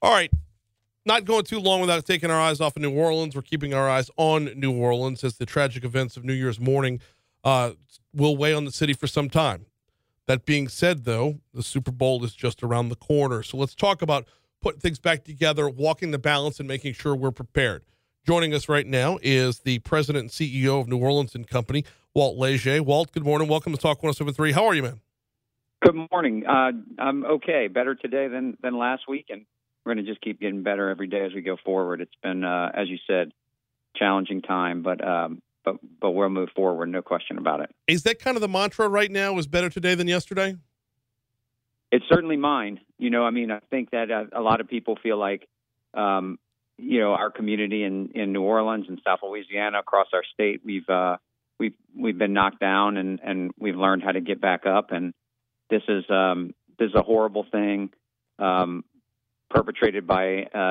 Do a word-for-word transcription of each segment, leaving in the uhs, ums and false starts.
All right. Not going too long without taking our eyes off of New Orleans. We're keeping our eyes on New Orleans as the tragic events of New Year's morning uh, will weigh on the city for some time. That being said, though, the Super Bowl is just around the corner. So let's talk about putting things back together, walking the balance, and making sure we're prepared. Joining us right now is the president and C E O of New Orleans and Company, Walt Leger. Walt, good morning. Welcome to Talk one oh seven point three. How are you, man? Good morning. Uh, I'm okay. Better today than, than last week, and we're going to just keep getting better every day as we go forward. It's been, uh, as you said, challenging time, but um, but but we'll move forward, no question about it. Is that kind of the mantra right now, is better today than yesterday? It's certainly mine. You know, I mean, I think that uh, a lot of people feel like, um, you know, our community in, in New Orleans and South Louisiana, across our state, we've uh, we've we've been knocked down and, and we've learned how to get back up. And this is um, this is a horrible thing. Um, perpetrated by uh,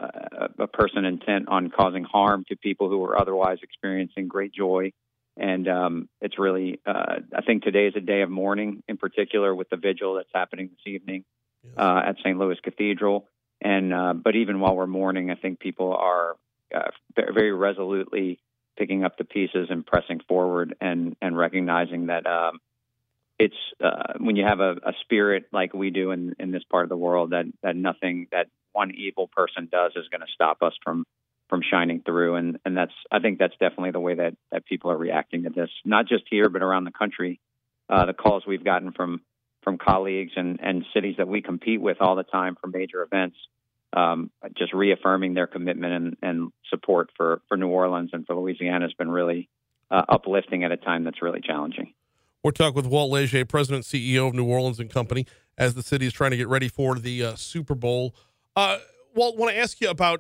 a, a person intent on causing harm to people who were otherwise experiencing great joy. And um, it's really, uh, I think today is a day of mourning, in particular with the vigil that's happening this evening yes. uh, at Saint Louis Cathedral. And uh, but even while we're mourning, I think people are uh, very resolutely picking up the pieces and pressing forward and, and recognizing that um, it's uh, when you have a, a spirit like we do in, in this part of the world, that, that nothing that one evil person does is going to stop us from, from shining through. And, and that's, I think that's definitely the way that, that people are reacting to this, not just here, but around the country. Uh, the calls we've gotten from, from colleagues and, and cities that we compete with all the time for major events, um, just reaffirming their commitment and, and support for, for New Orleans and for Louisiana has been really uh, uplifting at a time that's really challenging. We're talking with Walt Leger, President and C E O of New Orleans and Company, as the city is trying to get ready for the uh, Super Bowl. Uh, Walt, I want to ask you about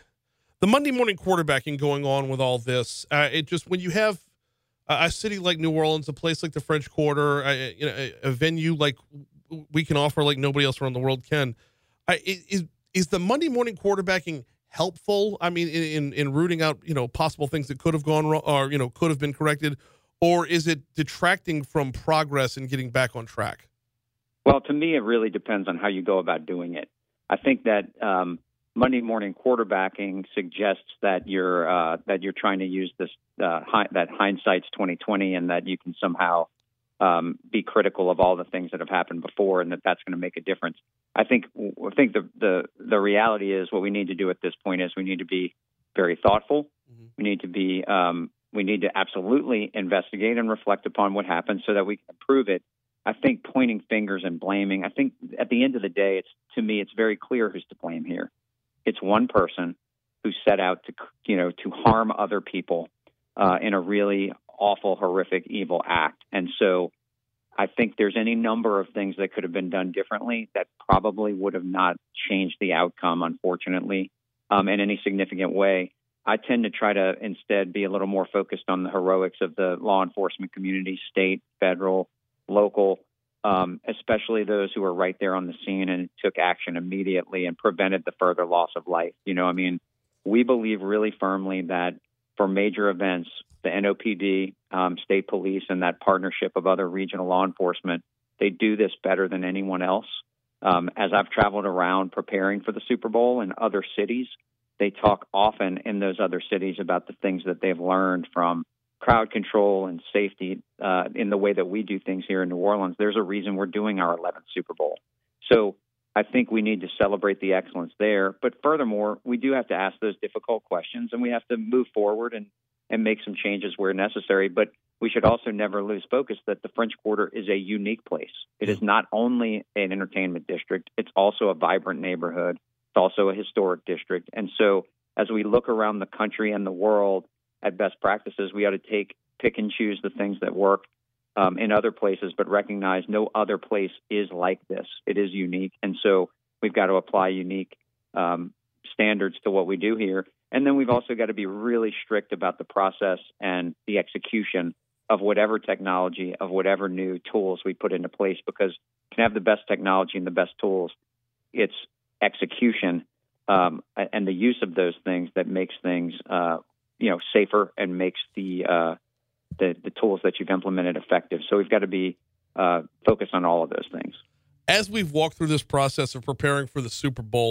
the Monday morning quarterbacking going on with all this. Uh, it just when you have a, a city like New Orleans, a place like the French Quarter, uh, you know, a, a venue like we can offer like nobody else around the world can, uh, is is the Monday morning quarterbacking helpful? I mean, in, in in rooting out you know possible things that could have gone wrong or you know could have been corrected. Or is it detracting from progress and getting back on track? Well, to me, it really depends on how you go about doing it. I think that um, Monday morning quarterbacking suggests that you're uh, that you're trying to use this uh, hi- that hindsight's twenty twenty, and that you can somehow um, be critical of all the things that have happened before, and that that's going to make a difference. I think I think the, the the reality is what we need to do at this point is we need to be very thoughtful. Mm-hmm. We need to be um, We need to absolutely investigate and reflect upon what happened so that we can improve it. I think pointing fingers and blaming, I think at the end of the day, it's to me, it's very clear who's to blame here. It's one person who set out to, you know, to harm other people uh, in a really awful, horrific, evil act. And so I think there's any number of things that could have been done differently that probably would have not changed the outcome, unfortunately, um, in any significant way. I tend to try to instead be a little more focused on the heroics of the law enforcement community, state, federal, local, um, especially those who were right there on the scene and took action immediately and prevented the further loss of life. You know, I mean, we believe really firmly that for major events, the N O P D, um, state police, and that partnership of other regional law enforcement, they do this better than anyone else. Um, as I've traveled around preparing for the Super Bowl in other cities, they talk often in those other cities about the things that they've learned from crowd control and safety uh, in the way that we do things here in New Orleans. There's a reason we're doing our eleventh Super Bowl. So I think we need to celebrate the excellence there. But furthermore, we do have to ask those difficult questions, and we have to move forward and, and make some changes where necessary. But we should also never lose focus that the French Quarter is a unique place. It is not only an entertainment district, it's also a vibrant neighborhood. It's also a historic district. And so as we look around the country and the world at best practices, we ought to take, pick and choose the things that work um, in other places, but recognize no other place is like this. It is unique. And so we've got to apply unique um, standards to what we do here. And then we've also got to be really strict about the process and the execution of whatever technology, of whatever new tools we put into place, because you can have the best technology and the best tools. It's execution um, and the use of those things that makes things, uh, you know, safer and makes the, uh, the the tools that you've implemented effective. So we've got to be uh, focused on all of those things. As we've walked through this process of preparing for the Super Bowl,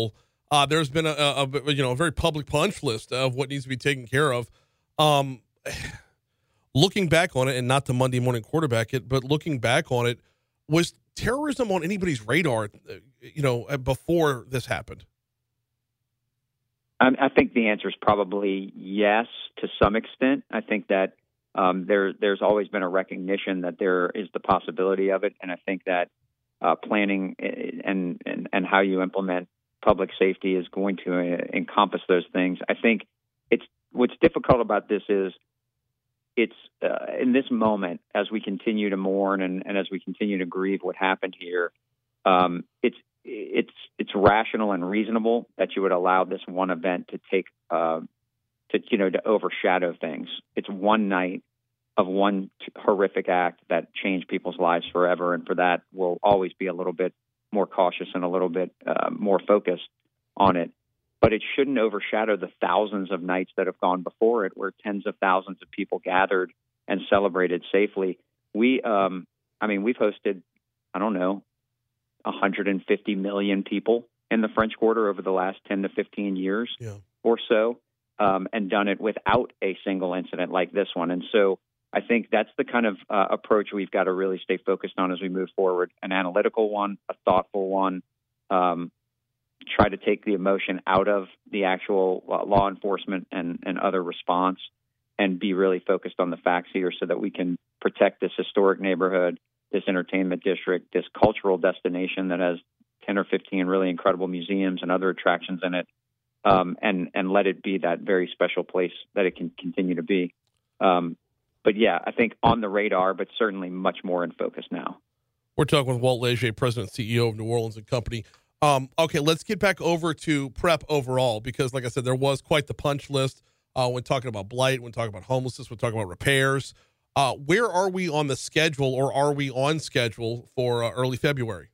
Uh, there's been a, a, a you know a very public punch list of what needs to be taken care of. Um, looking back on it, and not to Monday morning quarterback it, but looking back on it, was terrorism on anybody's radar, you know, before this happened? I, I think the answer is probably yes to some extent. I think that um, there there's always been a recognition that there is the possibility of it, and I think that uh, planning and, and and how you implement public safety is going to uh, encompass those things. I think it's what's difficult about this is it's uh, in this moment, as we continue to mourn and, and as we continue to grieve what happened here, um, it's it's it's rational and reasonable that you would allow this one event to take uh, to you know to overshadow things. It's one night of one t- horrific act that changed people's lives forever, and for that, we'll always be a little bit more cautious and a little bit uh, more focused on it. But it shouldn't overshadow the thousands of nights that have gone before it, where tens of thousands of people gathered and celebrated safely. We, um, I mean, we've hosted, I don't know, one hundred fifty million people in the French Quarter over the last ten to fifteen years yeah. or so, um, and done it without a single incident like this one. And so I think that's the kind of uh, approach we've got to really stay focused on as we move forward, an analytical one, a thoughtful one, um, try to take the emotion out of the actual uh, law enforcement and, and other response, and be really focused on the facts here so that we can protect this historic neighborhood, this entertainment district, this cultural destination that has ten or fifteen really incredible museums and other attractions in it, um, and, and let it be that very special place that it can continue to be. Um, but yeah, I think on the radar, but certainly much more in focus now. We're talking with Walt Leger, President and C E O of New Orleans and Company. Um, okay, let's get back over to prep overall, because like I said, there was quite the punch list uh, when talking about blight, when talking about homelessness, when talking about repairs. Uh, where are we on the schedule, or are we on schedule for uh, early February?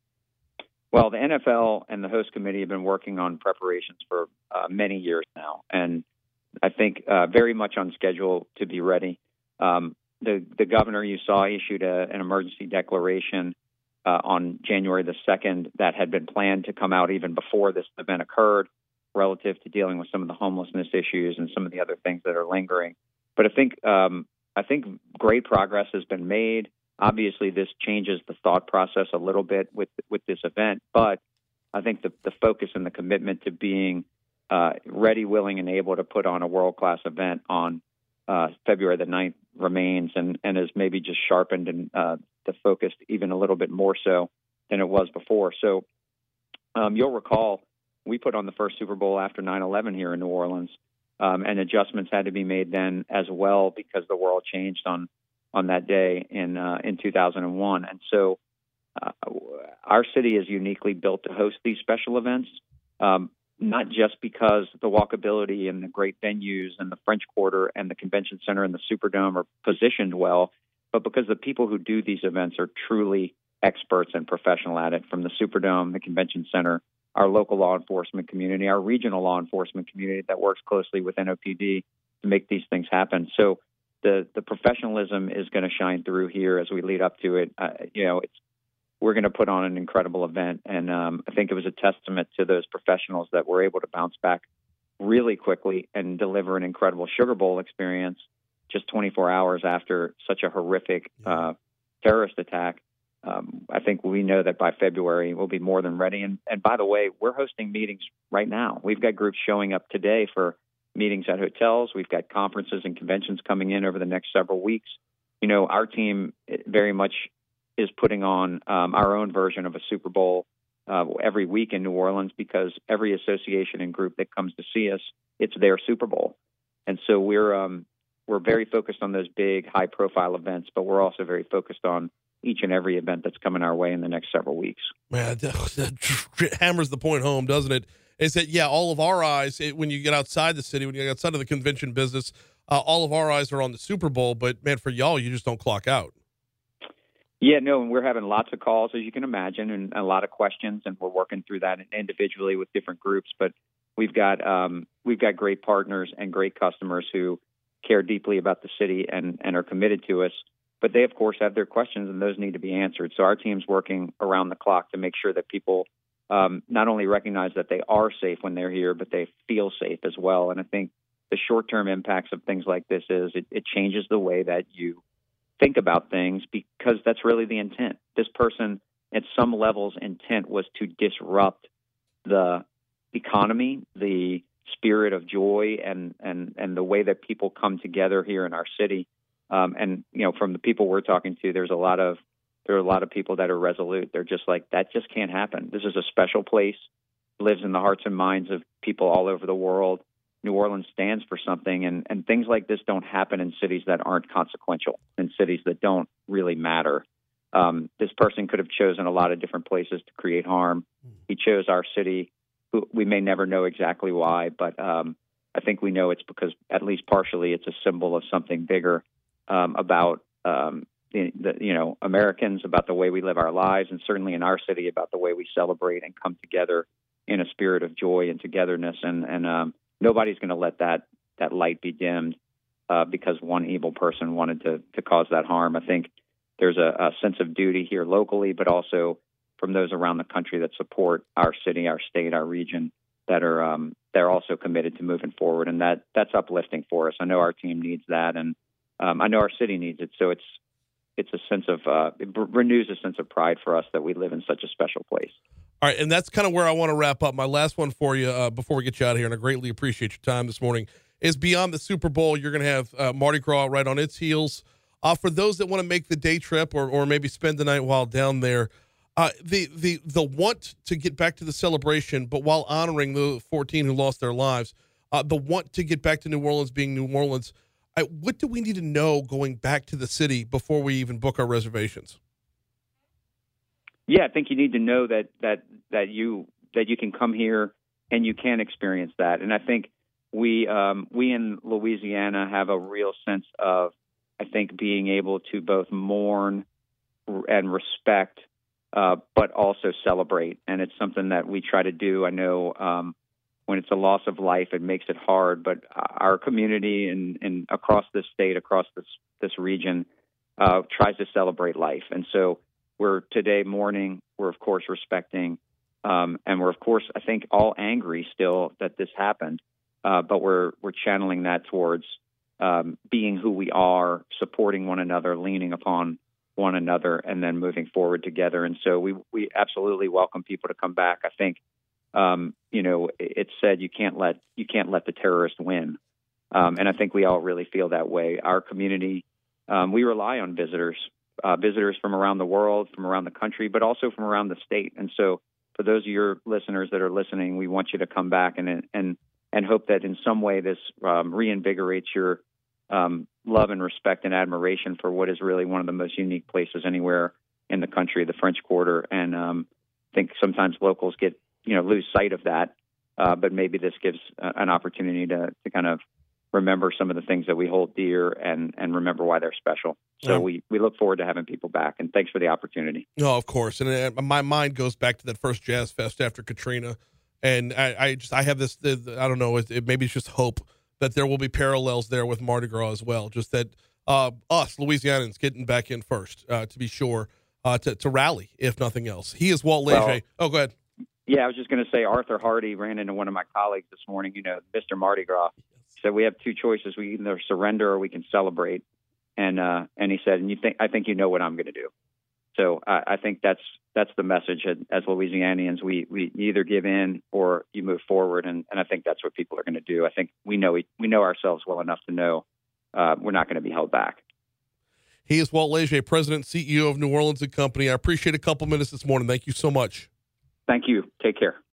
Well, the N F L and the host committee have been working on preparations for uh, many years now, and I think uh, very much on schedule to be ready. Um, the, the governor you saw issued a, an emergency declaration uh, on January the second that had been planned to come out even before this event occurred, relative to dealing with some of the homelessness issues and some of the other things that are lingering. But I think um, I think great progress has been made. Obviously, this changes the thought process a little bit with with this event, but I think the, the focus and the commitment to being uh, ready, willing, and able to put on a world-class event on uh, February the ninth remains, and, and has maybe just sharpened and uh, the focus even a little bit more so than it was before. So um, you'll recall we put on the first Super Bowl after nine eleven here in New Orleans, um, and adjustments had to be made then as well because the world changed on on that day in uh, in two thousand one. And so uh, our city is uniquely built to host these special events, um, not just because the walkability and the great venues and the French Quarter and the Convention Center and the Superdome are positioned well, but because the people who do these events are truly experts and professional at it, from the Superdome, the Convention Center, our local law enforcement community, our regional law enforcement community that works closely with N O P D to make these things happen. So the the professionalism is going to shine through here as we lead up to it. Uh, you know, it's we're going to put on an incredible event, and um, I think it was a testament to those professionals that were able to bounce back really quickly and deliver an incredible Sugar Bowl experience just twenty-four hours after such a horrific uh, terrorist attack. Um, I think we know that by February we'll be more than ready. And, and by the way, we're hosting meetings right now. We've got groups showing up today for meetings at hotels. We've got conferences and conventions coming in over the next several weeks. You know, our team very much is putting on um, our own version of a Super Bowl uh, every week in New Orleans, because every association and group that comes to see us, it's their Super Bowl. And so we're um, we're very focused on those big, high-profile events, but we're also very focused on each and every event that's coming our way in the next several weeks. Man, that hammers the point home, doesn't it? Is that, yeah, all of our eyes, it, when you get outside the city, when you get outside of the convention business, uh, all of our eyes are on the Super Bowl. But, man, for y'all, you just don't clock out. Yeah, no, and we're having lots of calls, as you can imagine, and a lot of questions, and we're working through that individually with different groups. But we've got um, we've got great partners and great customers who care deeply about the city and, and are committed to us. But they, of course, have their questions, and those need to be answered. So our team's working around the clock to make sure that people um, not only recognize that they are safe when they're here, but they feel safe as well. And I think the short-term impacts of things like this is it, it changes the way that you think about things, because that's really the intent. This person, at some levels, intent was to disrupt the economy, the spirit of joy, and and and the way that people come together here in our city. Um, and you know, from the people we're talking to, there's a lot of there are a lot of people that are resolute. They're just like, that just can't happen. This is a special place, lives in the hearts and minds of people all over the world. New Orleans stands for something, and, and things like this don't happen in cities that aren't consequential, in cities that don't really matter. Um, this person could have chosen a lot of different places to create harm. He chose our city. We may never know exactly why, but um, I think we know it's because, at least partially, it's a symbol of something bigger um, about um, the, the, you know, Americans, about the way we live our lives, and certainly in our city about the way we celebrate and come together in a spirit of joy and togetherness. And, and um, nobody's going to let that that light be dimmed uh, because one evil person wanted to to cause that harm. I think there's a, a sense of duty here locally, but also from those around the country that support our city, our state, our region, that are um, they're also committed to moving forward, and that that's uplifting for us. I know our team needs that, and um, I know our city needs it. So it's it's a sense of uh, it renews a sense of pride for us that we live in such a special place. All right, and that's kind of where I want to wrap up. My last one for you uh, before we get you out of here, and I greatly appreciate your time this morning, is beyond the Super Bowl. You're going to have uh, Mardi Gras right on its heels. Uh, for those that want to make the day trip or or maybe spend the night while down there, uh, the the the want to get back to the celebration, but while honoring the fourteen who lost their lives, uh, the want to get back to New Orleans being New Orleans, uh, what do we need to know going back to the city before we even book our reservations? Yeah, I think you need to know that that that you that you can come here and you can experience that. And I think we um, we in Louisiana have a real sense of, I think, being able to both mourn and respect, uh, but also celebrate. And it's something that we try to do. I know um, when it's a loss of life, it makes it hard, but our community and, and across this state, across this this region, uh, tries to celebrate life. And so we're today mourning, we're of course respecting, um, and we're of course, I think, all angry still that this happened, uh, but we're we're channeling that towards um, being who we are, supporting one another, leaning upon one another, and then moving forward together. And so we we absolutely welcome people to come back. I think um, you know it's said you can't let you can't let the terrorist win, um, and I think we all really feel that way. Our community, um, we rely on visitors. Uh, visitors from around the world, from around the country, but also from around the state. And so for those of your listeners that are listening, we want you to come back and and and hope that in some way this um, reinvigorates your um, love and respect and admiration for what is really one of the most unique places anywhere in the country, the French Quarter. And um, I think sometimes locals get, you know, lose sight of that, uh, but maybe this gives uh, an opportunity to, to kind of remember some of the things that we hold dear and, and remember why they're special. So yeah. we, we look forward to having people back, and thanks for the opportunity. No, of course. And uh, my mind goes back to that first Jazz Fest after Katrina. And I, I just, I have this, the, the, I don't know, it, it, maybe it's just hope that there will be parallels there with Mardi Gras as well. Just that uh, us, Louisianans, getting back in first, uh, to be sure, uh, to, to rally, if nothing else. He is Walt Leger. Well, oh, go ahead. Yeah, I was just going to say Arthur Hardy ran into one of my colleagues this morning, you know, Mister Mardi Gras. So we have two choices. We either surrender or we can celebrate. And uh, and he said, and you think I think you know what I'm going to do. So I, I think that's that's the message as Louisianians. We we either give in or you move forward, and, and I think that's what people are going to do. I think we know we, we know ourselves well enough to know uh, we're not going to be held back. He is Walt Leger, President, C E O of New Orleans and Company. I appreciate a couple minutes this morning. Thank you so much. Thank you. Take care.